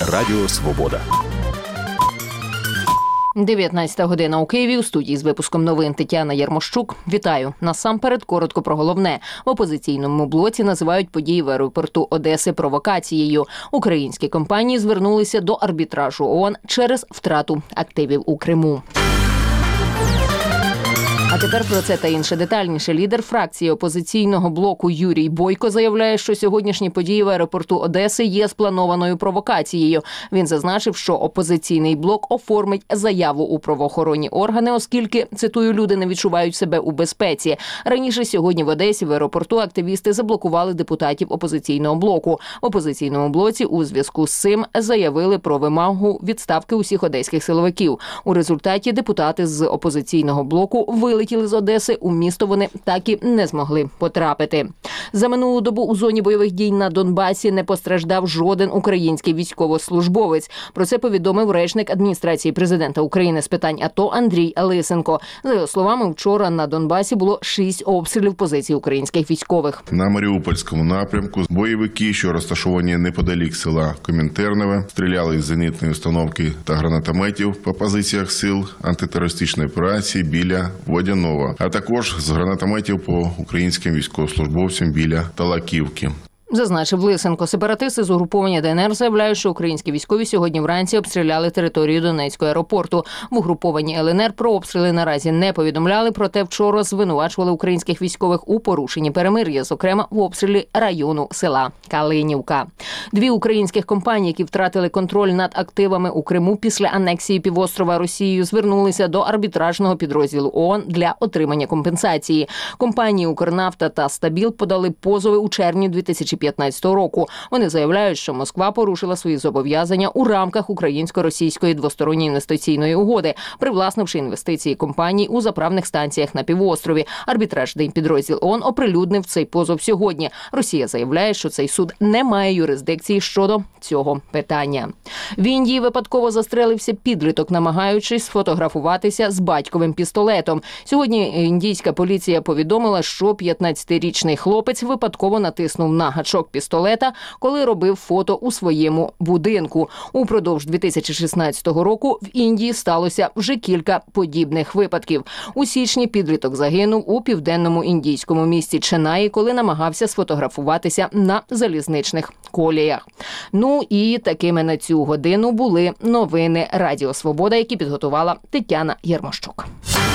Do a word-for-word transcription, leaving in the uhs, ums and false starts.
Радіо Свобода. дев'ятнадцята година у Києві. У студії з випуском новин Тетяна Єрмощук. Вітаю. Насамперед коротко про головне. В опозиційному блоці називають події в аеропорту Одеси провокацією. Українські компанії звернулися до арбітражу ООН через втрату активів у Криму. А тепер про це та інше детальніше. Лідер фракції опозиційного блоку Юрій Бойко заявляє, що сьогоднішні події в аеропорту Одеси є спланованою провокацією. Він зазначив, що опозиційний блок оформить заяву у правоохоронні органи, оскільки, цитую, люди не відчувають себе у безпеці. Раніше сьогодні в Одесі в аеропорту активісти заблокували депутатів опозиційного блоку. В опозиційному блоці у зв'язку з цим заявили про вимогу відставки усіх одеських силовиків. У результаті депутати з опозиційного блоку вилетіли Летіли з Одеси, у місто вони так і не змогли потрапити. За минулу добу у зоні бойових дій на Донбасі не постраждав жоден український військовослужбовець. Про це повідомив речник адміністрації президента України з питань АТО Андрій Лисенко. За його словами, вчора на Донбасі було шість обстрілів позицій українських військових. На Маріупольському напрямку бойовики, що розташовані неподалік села Комінтернове, стріляли із зенітної установки та гранатометів по позиціях сил антитерористичної операції біля Водяного, а також з гранатометів по українським військовослужбовцям біля Талаківки. Зазначив Лисенко. Сепаратисти з угруповання ДНР заявляють, що українські військові сьогодні вранці обстріляли територію Донецького аеропорту. В угрупованні ЛНР про обстріли наразі не повідомляли, проте вчора звинувачували українських військових у порушенні перемир'я, зокрема в обстрілі району села Калинівка. Дві українських компанії, які втратили контроль над активами у Криму після анексії півострова Росією, звернулися до арбітражного підрозділу ООН для отримання компенсації. Компанії «Укрнафта» та «Стабіл» подали позови у червні дві тисячі п'ятнадцятого року. Вони заявляють, що Москва порушила свої зобов'язання у рамках українсько-російської двосторонньої інвестиційної угоди, привласнивши інвестиції компаній у заправних станціях на півострові. Арбітражний підрозділ ООН оприлюднив цей позов сьогодні. Росія заявляє, що цей суд не має юрисдикції щодо цього питання. В Індії випадково застрелився підліток, намагаючись сфотографуватися з батьковим пістолетом. Сьогодні індійська поліція повідомила, що п'ятнадцятирічний хлопець випадково натиснув на гачок пістолета, коли робив фото у своєму будинку. Упродовж дві тисячі шістнадцятого року в Індії сталося вже кілька подібних випадків. У січні підліток загинув у південному індійському місті Ченнаї, коли намагався сфотографуватися на залізничних коліях. Ну і такими на цю годину були новини Радіо Свобода, які підготувала Тетяна Єрмощук.